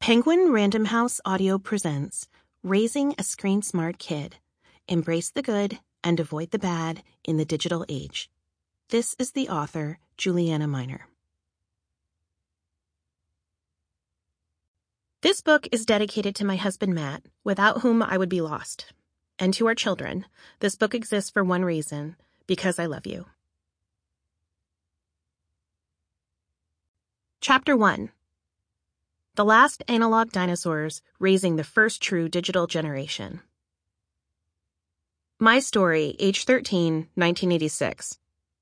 Penguin Random House Audio presents Raising a Screen Smart Kid. Embrace the good and avoid the bad in the digital age. This is the author, Juliana Miner. This book is dedicated to my husband, Matt, without whom I would be lost. And to our children. This book exists for one reason, because I love you. Chapter 1. The Last Analog Dinosaurs, Raising the First True Digital Generation. My story, age 13, 1986.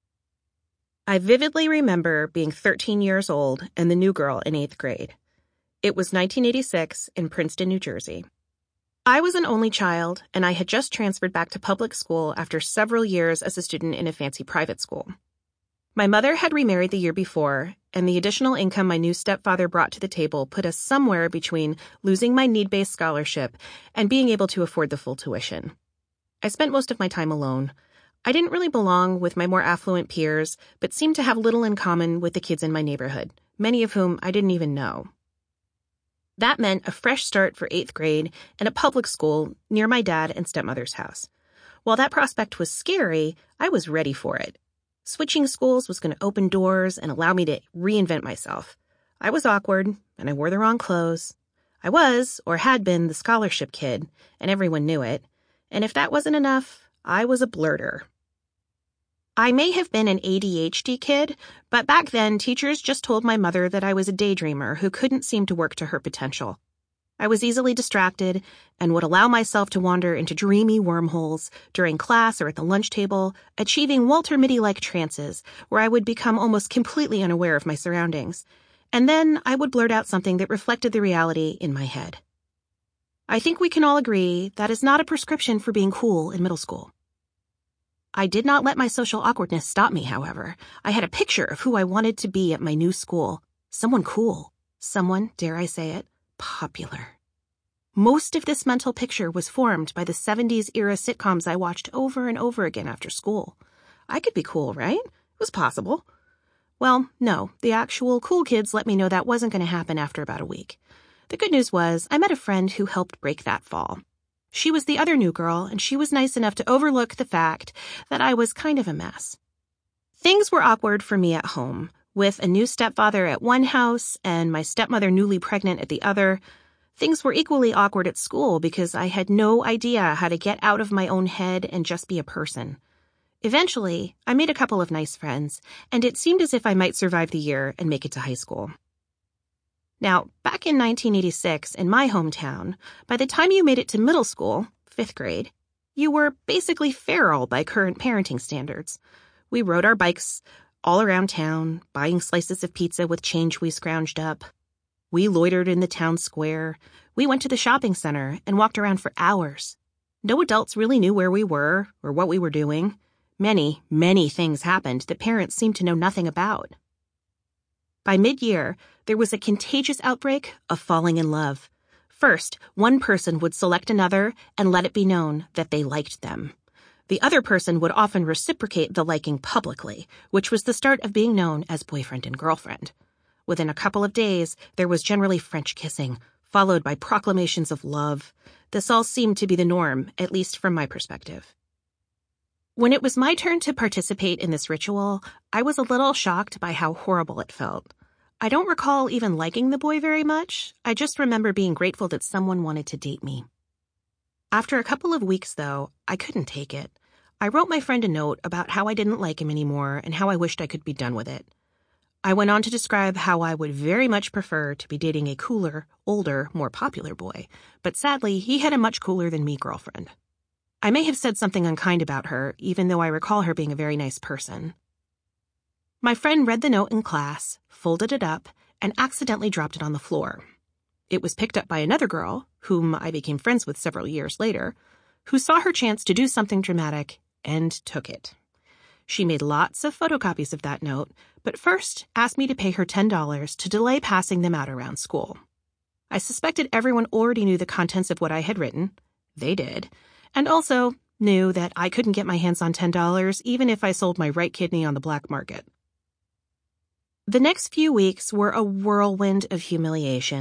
I vividly remember being 13 years old and the new girl in 8th grade. It was 1986 in Princeton, New Jersey. I was an only child, and I had just transferred back to public school after several years as a student in a fancy private school. My mother had remarried the year before, and the additional income my new stepfather brought to the table put us somewhere between losing my need-based scholarship and being able to afford the full tuition. I spent most of my time alone. I didn't really belong with my more affluent peers, but seemed to have little in common with the kids in my neighborhood, many of whom I didn't even know. That meant a fresh start for 8th grade and a public school near my dad and stepmother's house. While that prospect was scary, I was ready for it. Switching schools was going to open doors and allow me to reinvent myself. I was awkward, and I wore the wrong clothes. I was, or had been, the scholarship kid, and everyone knew it. And if that wasn't enough, I was a blurter. I may have been an ADHD kid, but back then teachers just told my mother that I was a daydreamer who couldn't seem to work to her potential. I was easily distracted and would allow myself to wander into dreamy wormholes during class or at the lunch table, achieving Walter Mitty-like trances where I would become almost completely unaware of my surroundings. And then I would blurt out something that reflected the reality in my head. I think we can all agree that is not a prescription for being cool in middle school. I did not let my social awkwardness stop me, however. I had a picture of who I wanted to be at my new school. Someone cool. Someone, dare I say it, popular. Most of this mental picture was formed by the 70s era sitcoms I watched over and over again after school. I could be cool, right? It was possible. Well, no, the actual cool kids let me know that wasn't going to happen after about a week. The good news was I met a friend who helped break that fall. She was the other new girl, and she was nice enough to overlook the fact that I was kind of a mess. Things were awkward for me at home. With a new stepfather at one house and my stepmother newly pregnant at the other, things were equally awkward at school because I had no idea how to get out of my own head and just be a person. Eventually, I made a couple of nice friends, and it seemed as if I might survive the year and make it to high school. Now, back in 1986, in my hometown, by the time you made it to middle school, 5th grade, you were basically feral by current parenting standards. We rode our bikes all around town, buying slices of pizza with change we scrounged up. We loitered in the town square. We went to the shopping center and walked around for hours. No adults really knew where we were or what we were doing. Many, many things happened that parents seemed to know nothing about. By mid-year, there was a contagious outbreak of falling in love. First, one person would select another and let it be known that they liked them. The other person would often reciprocate the liking publicly, which was the start of being known as boyfriend and girlfriend. Within a couple of days, there was generally French kissing, followed by proclamations of love. This all seemed to be the norm, at least from my perspective. When it was my turn to participate in this ritual, I was a little shocked by how horrible it felt. I don't recall even liking the boy very much. I just remember being grateful that someone wanted to date me. After a couple of weeks, though, I couldn't take it. I wrote my friend a note about how I didn't like him anymore and how I wished I could be done with it. I went on to describe how I would very much prefer to be dating a cooler, older, more popular boy, but sadly, he had a much cooler than me girlfriend. I may have said something unkind about her, even though I recall her being a very nice person. My friend read the note in class, folded it up, and accidentally dropped it on the floor. It was picked up by another girl, whom I became friends with several years later, who saw her chance to do something dramatic and took it. She made lots of photocopies of that note, but first asked me to pay her $10 to delay passing them out around school. I suspected everyone already knew the contents of what I had written. They did. And also knew that I couldn't get my hands on $10 even if I sold my right kidney on the black market. The next few weeks were a whirlwind of humiliation.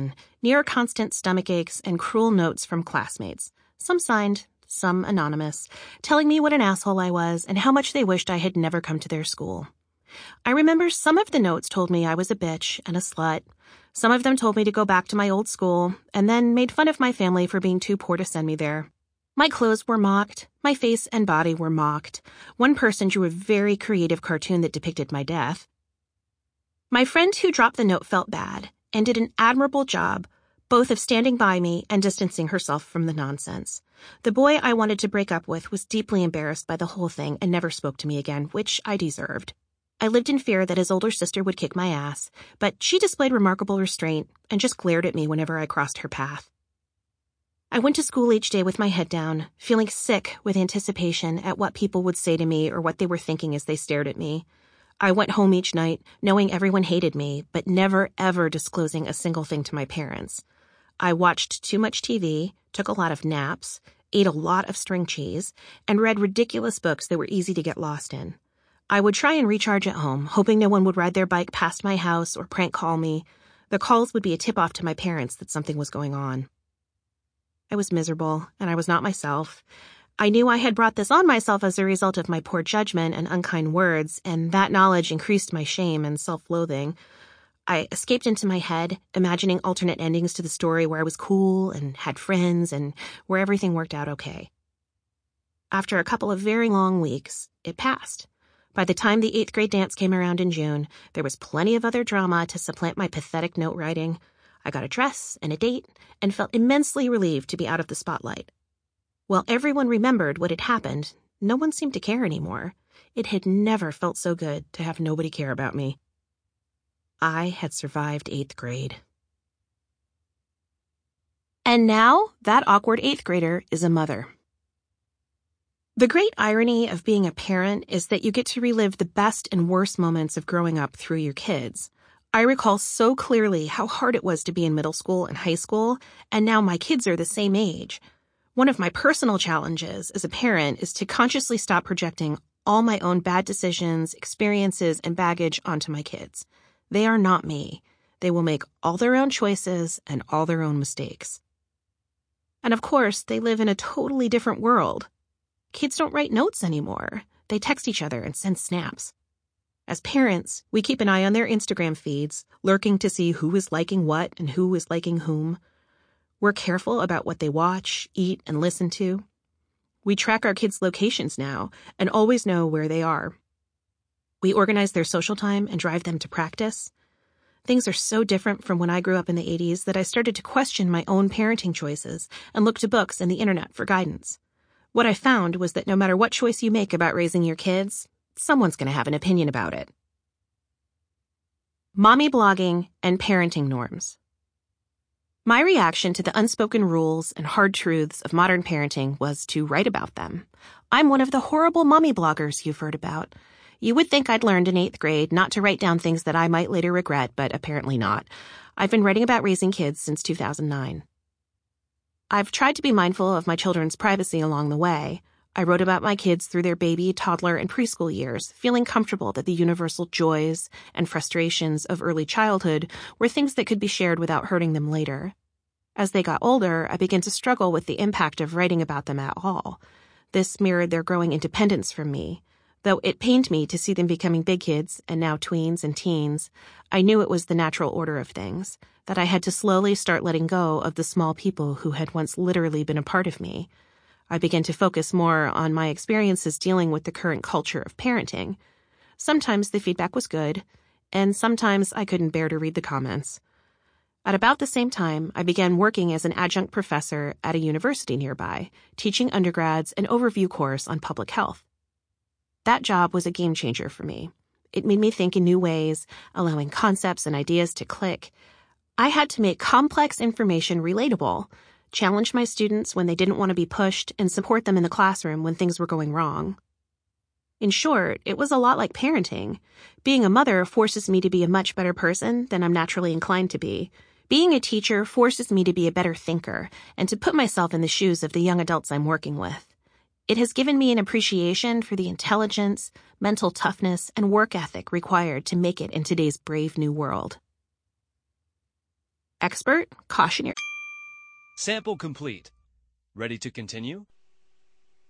near constant stomach aches and cruel notes from classmates, some signed, some anonymous, telling me what an asshole I was and how much they wished I had never come to their school. I remember some of the notes told me I was a bitch and a slut. Some of them told me to go back to my old school, and then made fun of my family for being too poor to send me there. My clothes were mocked. My face and body were mocked. One person drew a very creative cartoon that depicted my death. My friend who dropped the note felt bad and did an admirable job, both of standing by me and distancing herself from the nonsense. The boy I wanted to break up with was deeply embarrassed by the whole thing and never spoke to me again, which I deserved. I lived in fear that his older sister would kick my ass, but she displayed remarkable restraint and just glared at me whenever I crossed her path. I went to school each day with my head down, feeling sick with anticipation at what people would say to me or what they were thinking as they stared at me. I went home each night knowing everyone hated me, but never, ever disclosing a single thing to my parents. I watched too much TV, took a lot of naps, ate a lot of string cheese, and read ridiculous books that were easy to get lost in. I would try and recharge at home, hoping no one would ride their bike past my house or prank call me. The calls would be a tip-off to my parents that something was going on. I was miserable, and I was not myself. I knew I had brought this on myself as a result of my poor judgment and unkind words, and that knowledge increased my shame and self-loathing. I escaped into my head, imagining alternate endings to the story where I was cool and had friends and where everything worked out okay. After a couple of very long weeks, it passed. By the time the 8th grade dance came around in June, there was plenty of other drama to supplant my pathetic note writing. I got a dress and a date and felt immensely relieved to be out of the spotlight. While everyone remembered what had happened, no one seemed to care anymore. It had never felt so good to have nobody care about me. I had survived 8th grade. And now, that awkward 8th grader is a mother. The great irony of being a parent is that you get to relive the best and worst moments of growing up through your kids. I recall so clearly how hard it was to be in middle school and high school, and now my kids are the same age. One of my personal challenges as a parent is to consciously stop projecting all my own bad decisions, experiences, and baggage onto my kids. They are not me. They will make all their own choices and all their own mistakes. And of course, they live in a totally different world. Kids don't write notes anymore. They text each other and send snaps. As parents, we keep an eye on their Instagram feeds, lurking to see who is liking what and who is liking whom. We're careful about what they watch, eat, and listen to. We track our kids' locations now and always know where they are. We organize their social time and drive them to practice. Things are so different from when I grew up in the 80s that I started to question my own parenting choices and look to books and the internet for guidance. What I found was that no matter what choice you make about raising your kids, someone's going to have an opinion about it. Mommy blogging and parenting norms. My reaction to the unspoken rules and hard truths of modern parenting was to write about them. I'm one of the horrible mommy bloggers you've heard about. You would think I'd learned in 8th grade not to write down things that I might later regret, but apparently not. I've been writing about raising kids since 2009. I've tried to be mindful of my children's privacy along the way. I wrote about my kids through their baby, toddler, and preschool years, feeling comfortable that the universal joys and frustrations of early childhood were things that could be shared without hurting them later. As they got older, I began to struggle with the impact of writing about them at all. This mirrored their growing independence from me. Though it pained me to see them becoming big kids and now tweens and teens, I knew it was the natural order of things, that I had to slowly start letting go of the small people who had once literally been a part of me. I began to focus more on my experiences dealing with the current culture of parenting. Sometimes the feedback was good, and sometimes I couldn't bear to read the comments. At about the same time, I began working as an adjunct professor at a university nearby, teaching undergrads an overview course on public health. That job was a game changer for me. It made me think in new ways, allowing concepts and ideas to click. I had to make complex information relatable, challenge my students when they didn't want to be pushed, and support them in the classroom when things were going wrong. In short, it was a lot like parenting. Being a mother forces me to be a much better person than I'm naturally inclined to be. Being a teacher forces me to be a better thinker and to put myself in the shoes of the young adults I'm working with. It has given me an appreciation for the intelligence, mental toughness, and work ethic required to make it in today's brave new world. expert, cautionary. Sample complete. Ready to continue?